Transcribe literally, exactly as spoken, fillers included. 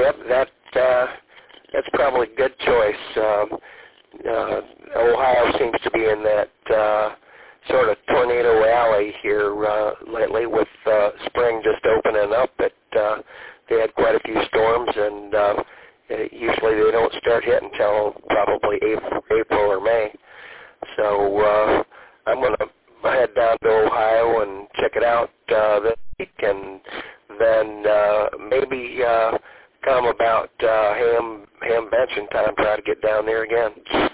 Yep, that uh, that's probably a good choice. Um, uh, Ohio seems to be in that uh, sort of tornado alley here uh, lately, with uh, spring just opening up. It uh, they had quite a few storms, and uh, usually they don't start hitting until probably April, April or May. So uh, I'm going to head down to Ohio and check it out uh, this week, and then uh, maybe uh, come about uh, ham ham benching time, try to get down there again.